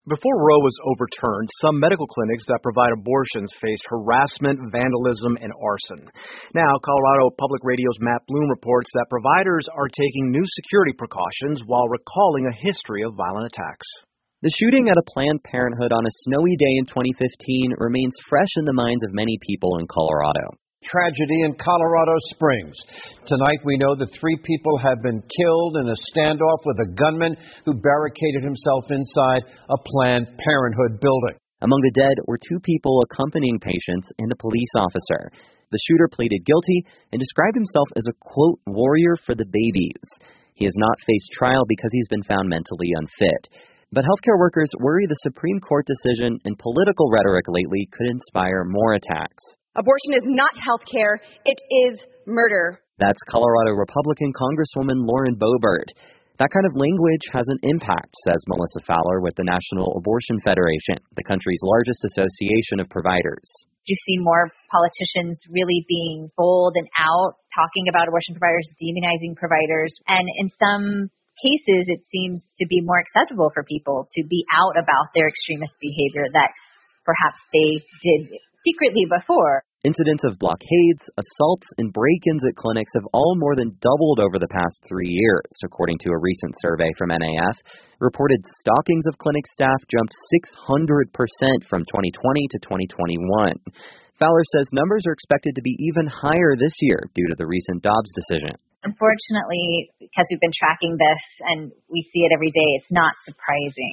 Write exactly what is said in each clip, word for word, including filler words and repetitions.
Before Roe was overturned, some medical clinics that provide abortions faced harassment, vandalism, and arson. Now, Colorado Public Radio's Matt Bloom reports that providers are taking new security precautions while recalling a history of violent attacks. The shooting at a Planned Parenthood on a snowy day in twenty fifteen remains fresh in the minds of many people in Colorado. Tragedy in Colorado Springs. Tonight we know that three people have been killed in a standoff with a gunman who barricaded himself inside a Planned Parenthood building. Among the dead were two people accompanying patients and a police officer. The shooter pleaded guilty and described himself as a, quote, warrior for the babies. He has not faced trial because he's been found mentally unfit. But healthcare workers worry the Supreme Court decision and political rhetoric lately could inspire more attacks. Abortion is not health care, it is murder. That's Colorado Republican Congresswoman Lauren Boebert. That kind of language has an impact, says Melissa Fowler with the National Abortion Federation, the country's largest association of providers. You see more politicians really being bold and out, talking about abortion providers, demonizing providers, and in some cases it seems to be more acceptable for people to be out about their extremist behavior that perhaps they did secretly before. Incidents of blockades, assaults, and break-ins at clinics have all more than doubled over the past three years, according to a recent survey from N A F. Reported stalkings of clinic staff jumped six hundred percent from twenty twenty to twenty twenty-one. Fowler says numbers are expected to be even higher this year due to the recent Dobbs decision. Unfortunately, because we've been tracking this and we see it every day, it's not surprising.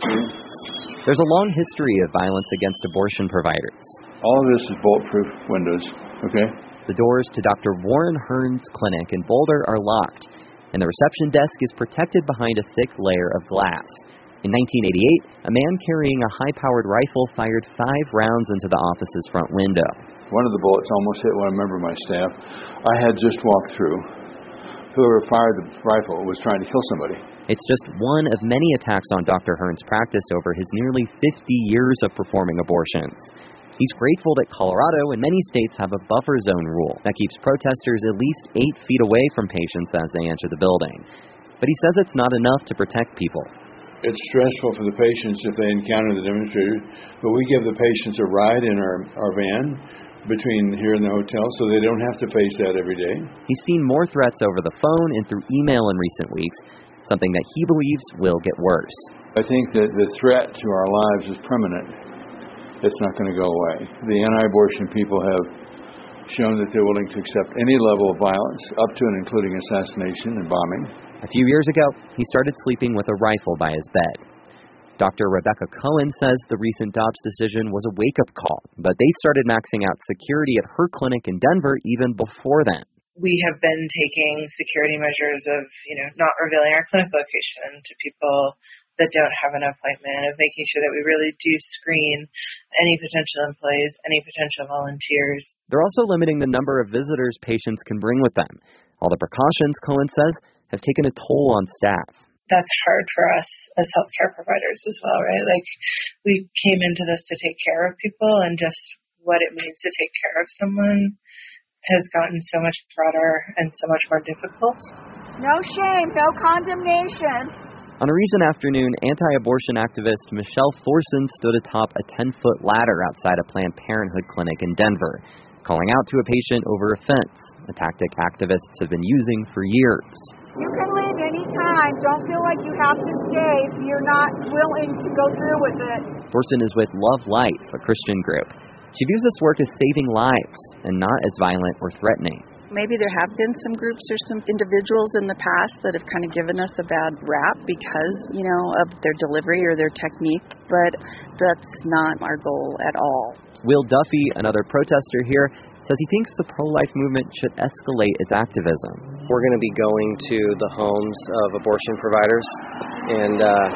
There's a long history of violence against abortion providers. All of this is bulletproof windows, okay? The doors to Doctor Warren Hearn's clinic in Boulder are locked, and the reception desk is protected behind a thick layer of glass. In nineteen eighty-eight, a man carrying a high-powered rifle fired five rounds into the office's front window. One of the bullets almost hit one member of my staff. I had just walked through. Whoever fired the rifle was trying to kill somebody. It's just one of many attacks on Doctor Hearn's practice over his nearly fifty years of performing abortions. He's grateful that Colorado and many states have a buffer zone rule that keeps protesters at least eight feet away from patients as they enter the building. But he says it's not enough to protect people. It's stressful for the patients if they encounter the demonstrators, but we give the patients a ride in our, our van between here and the hotel so they don't have to face that every day. He's seen more threats over the phone and through email in recent weeks, something that he believes will get worse. I think that the threat to our lives is permanent. It's not going to go away. The anti-abortion people have shown that they're willing to accept any level of violence, up to and including assassination and bombing. A few years ago, he started sleeping with a rifle by his bed. Doctor Rebecca Cohen says the recent Dobbs decision was a wake-up call, but they started maxing out security at her clinic in Denver even before then. We have been taking security measures of, you know, not revealing our clinic location to people that don't have an appointment, of making sure that we really do screen any potential employees, any potential volunteers. They're also limiting the number of visitors patients can bring with them. All the precautions, Cohen says, have taken a toll on staff. That's hard for us as healthcare providers as well, right? Like, we came into this to take care of people, and just what it means to take care of someone has gotten so much broader and so much more difficult. No shame, no condemnation. On a recent afternoon, anti-abortion activist Michelle Thorson stood atop a ten-foot ladder outside a Planned Parenthood clinic in Denver, calling out to a patient over a fence, a tactic activists have been using for years. You can leave any time. Don't feel like you have to stay if you're not willing to go through with it. Thorson is with Love Life, a Christian group. She views this work as saving lives and not as violent or threatening. Maybe there have been some groups or some individuals in the past that have kind of given us a bad rap because, you know, of their delivery or their technique, but that's not our goal at all. Will Duffy, another protester here, says he thinks the pro-life movement should escalate its activism. We're going to be going to the homes of abortion providers and uh,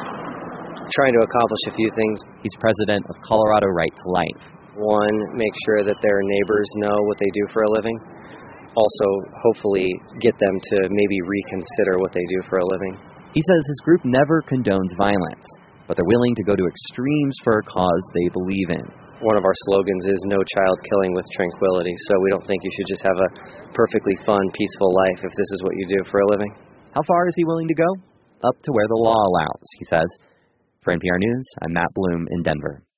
trying to accomplish a few things. He's president of Colorado Right to Life. One, make sure that their neighbors know what they do for a living. Also, hopefully, get them to maybe reconsider what they do for a living. He says his group never condones violence, but they're willing to go to extremes for a cause they believe in. One of our slogans is no child killing with tranquility, so we don't think you should just have a perfectly fun, peaceful life if this is what you do for a living. How far is he willing to go? Up to where the law allows, he says. For N P R News, I'm Matt Bloom in Denver.